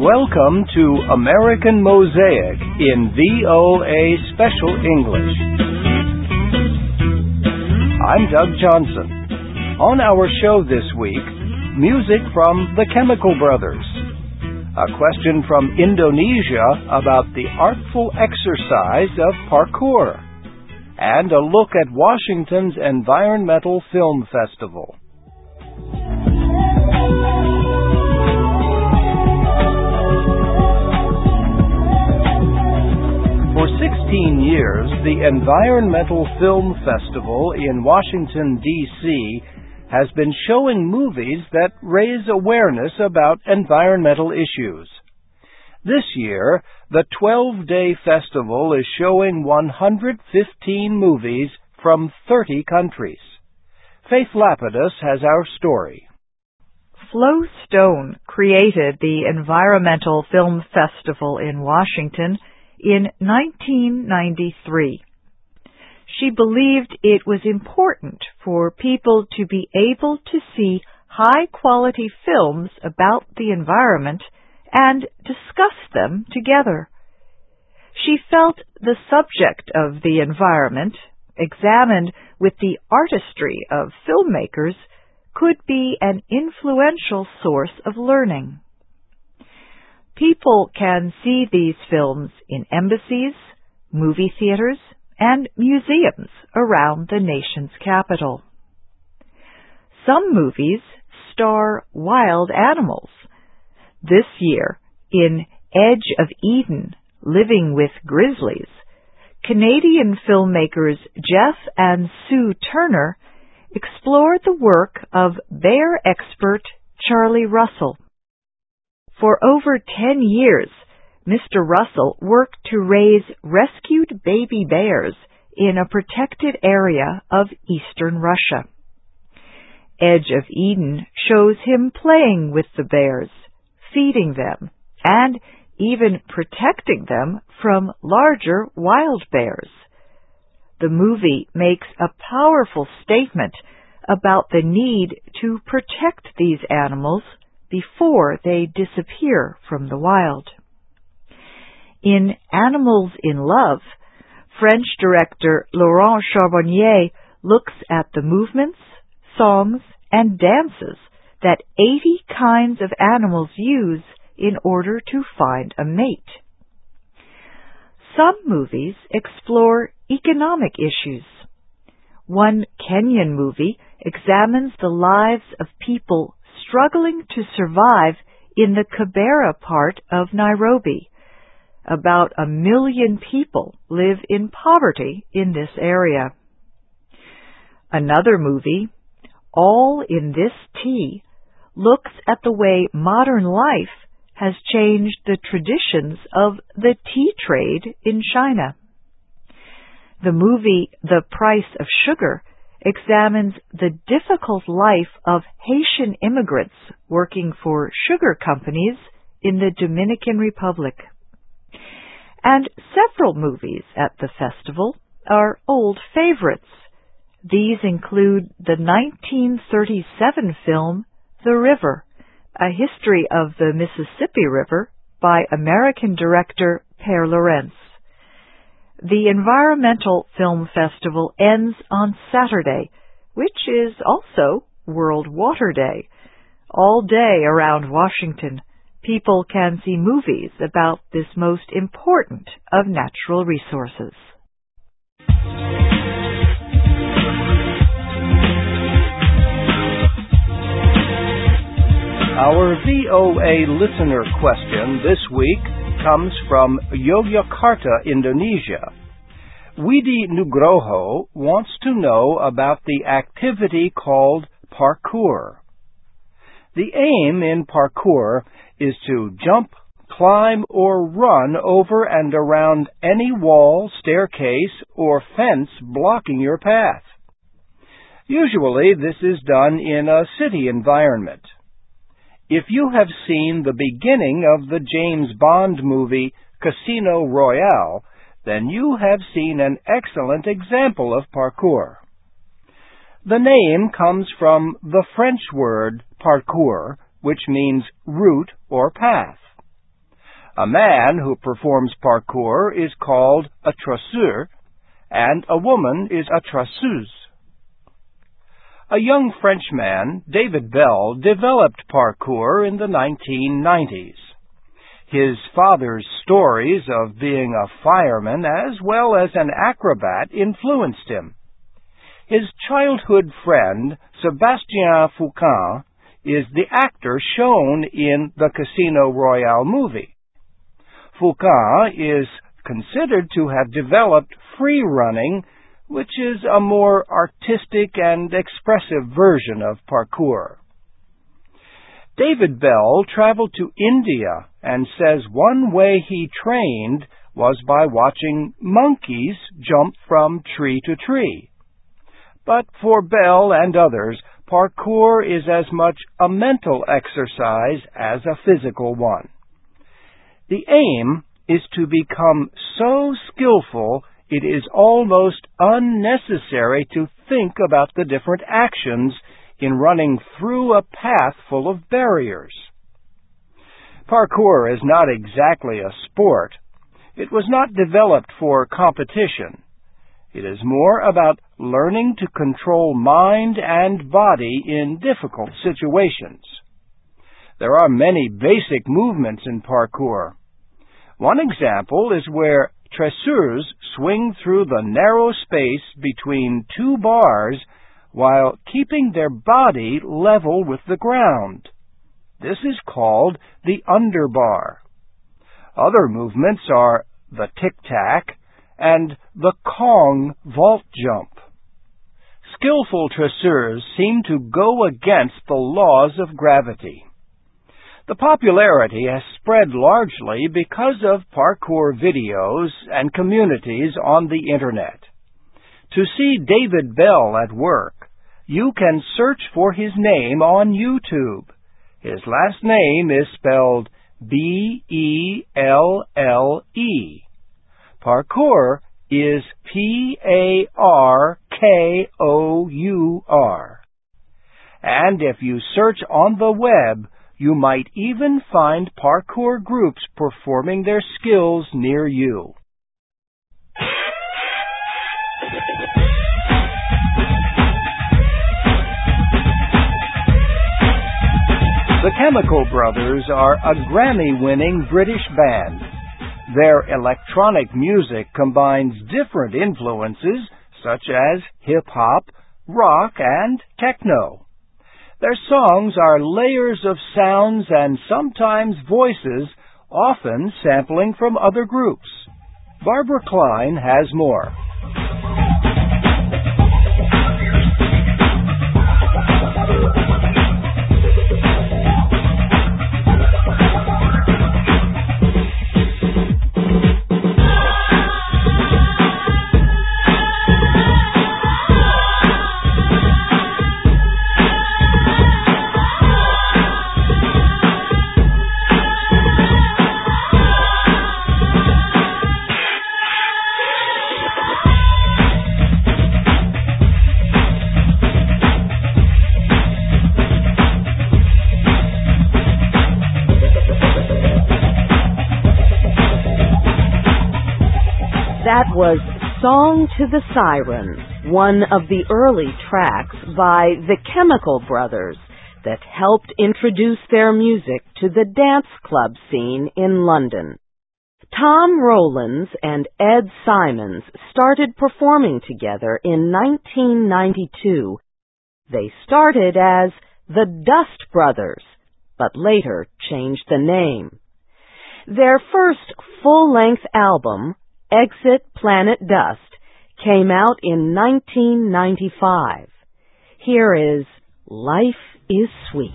Welcome to American Mosaic in VOA Special English. I'm Doug Johnson. On our show this week, music from the Chemical Brothers, a question from Indonesia about the artful exercise of parkour, and a look at Washington's Environmental Film Festival. For 16 years, the Environmental Film Festival in Washington, D.C. has been showing movies that raise awareness about environmental issues. This year, the 12-day festival is showing 115 movies from 30 countries. Faith Lapidus has our story. Flo Stone created the Environmental Film Festival in Washington in 1993. She believed it was important for people to be able to see high-quality films about the environment and discuss them together. She felt the subject of the environment, examined with the artistry of filmmakers, could be an influential source of learning. People can see these films in embassies, movie theaters, and museums around the nation's capital. Some movies star wild animals. This year, in Edge of Eden, Living with Grizzlies, Canadian filmmakers Jeff and Sue Turner explored the work of bear expert Charlie Russell. For over 10 years, Mr. Russell worked to raise rescued baby bears in a protected area of eastern Russia. Edge of Eden shows him playing with the bears, feeding them, and even protecting them from larger wild bears. The movie makes a powerful statement about the need to protect these animals before they disappear from the wild. In Animals in Love, French director Laurent Charbonnier looks at the movements, songs, and dances that 80 kinds of animals use in order to find a mate. Some movies explore economic issues. One Kenyan movie examines the lives of people struggling to survive in the Kibera part of Nairobi. About 1 million people live in poverty in this area. Another movie, All in This Tea, looks at the way modern life has changed the traditions of the tea trade in China. The movie The Price of Sugar examines the difficult life of Haitian immigrants working for sugar companies in the Dominican Republic. And several movies at the festival are old favorites. These include the 1937 film The River, a history of the Mississippi River by American director Pere Lorentz. The Environmental Film Festival ends on Saturday, which is also World Water Day. All day around Washington, people can see movies about this most important of natural resources. Our VOA listener question this week comes from Yogyakarta, Indonesia. Widi Nugroho wants to know about the activity called parkour. The aim in parkour is to jump, climb, or run over and around any wall, staircase, or fence blocking your path. Usually this is done in a city environment. If you have seen the beginning of the James Bond movie Casino Royale, then you have seen an excellent example of parkour. The name comes from the French word parcours, which means route or path. A man who performs parkour is called a traceur, and a woman is a traceuse. A young Frenchman, David Bell, developed parkour in the 1990s. His father's stories of being a fireman as well as an acrobat influenced him. His childhood friend, Sébastien Foucan, is the actor shown in the Casino Royale movie. Foucan is considered to have developed free running, which is a more artistic and expressive version of parkour. David Bell traveled to India and says one way he trained was by watching monkeys jump from tree to tree. But for Bell and others, parkour is as much a mental exercise as a physical one. The aim is to become so skillful it is almost unnecessary to think about the different actions in running through a path full of barriers. Parkour is not exactly a sport. It was not developed for competition. It is more about learning to control mind and body in difficult situations. There are many basic movements in parkour. One example is where traceurs swing through the narrow space between two bars while keeping their body level with the ground. This is called the underbar. Other movements are the tic-tac and the Kong vault jump. Skillful traceurs seem to go against the laws of gravity. The popularity has spread largely because of parkour videos and communities on the Internet. To see David Bell at work, you can search for his name on YouTube. His last name is spelled B-E-L-L-E. Parkour is P-A-R-K-O-U-R. And if you search on the web, you might even find parkour groups performing their skills near you. The Chemical Brothers are a Grammy-winning British band. Their electronic music combines different influences such as hip-hop, rock, and techno. Their songs are layers of sounds and sometimes voices, often sampling from other groups. Barbara Klein has more. That was Song to the Sirens, one of the early tracks by the Chemical Brothers that helped introduce their music to the dance club scene in London. Tom Rowlands and Ed Simons started performing together in 1992. They started as the Dust Brothers, but later changed the name. Their first full-length album, Exit Planet Dust, came out in 1995. Here is Life is Sweet.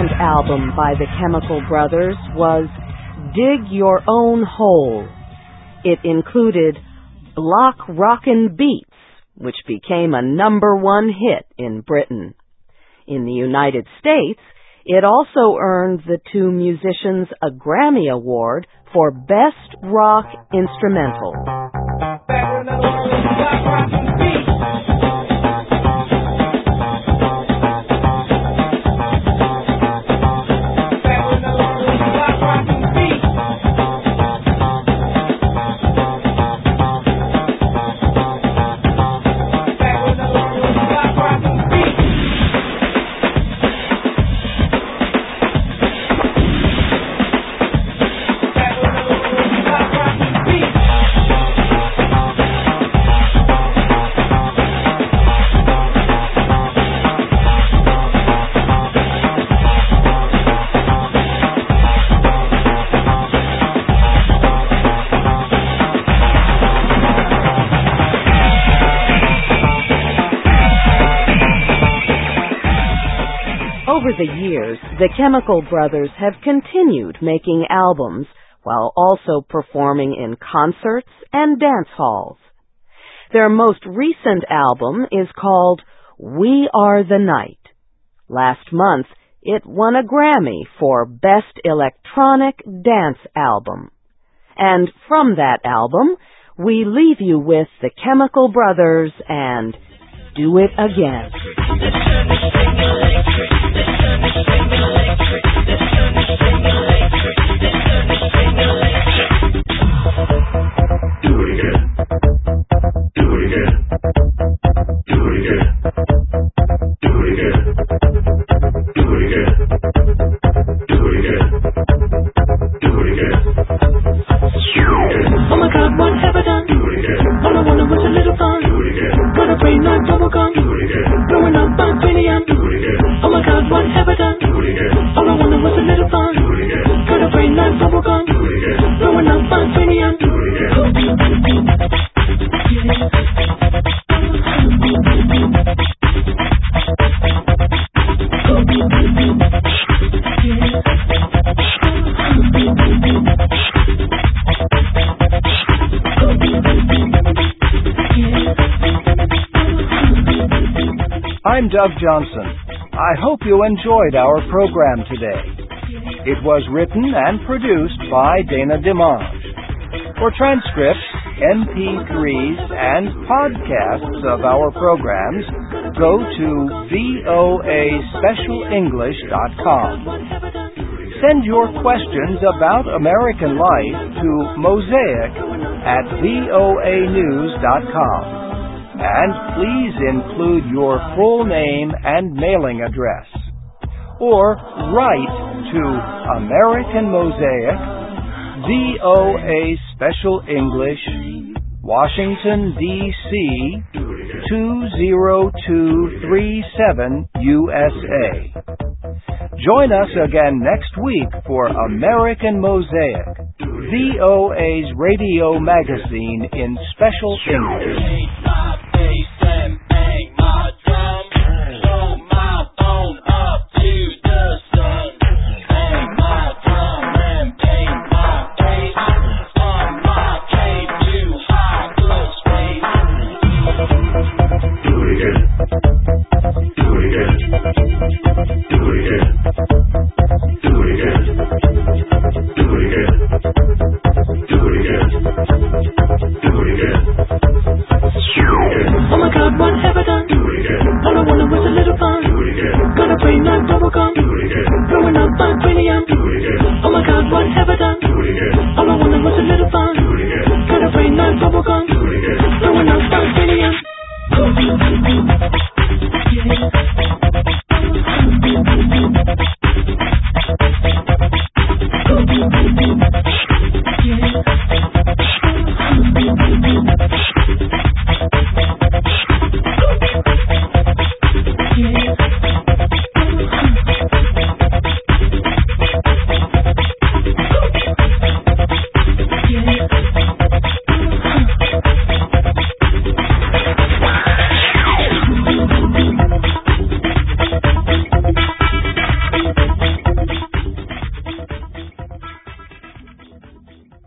recent album by the Chemical Brothers was Dig Your Own Hole. It included Block Rockin' Beats, which became a #1 hit in Britain. In the United States, it also earned the two musicians a Grammy Award for Best Rock Instrumental. Over the years, the Chemical Brothers have continued making albums while also performing in concerts and dance halls. Their most recent album is called We Are the Night. Last month, it won a Grammy for Best Electronic Dance Album. And from that album, we leave you with the Chemical Brothers and Do It Again. Oh my God, what have I done? All I wanted was a little fun. Got a brain like bubblegum. Blowing up my cranium. Oh my God, what have I done? All I wanted was a little fun. Got a brain like bubblegum. Blowing up my cranium. I'm Doug Johnson. I hope you enjoyed our program today. It was written and produced by Dana DeMange. For transcripts, MP3s, and podcasts of our programs, go to voaspecialenglish.com. Send your questions about American life to mosaic@voanews.com. And please include your full name and mailing address. Or write to American Mosaic, VOA Special English, Washington, D.C., 20237, USA. Join us again next week for American Mosaic, VOA's radio magazine in special English. Yeah.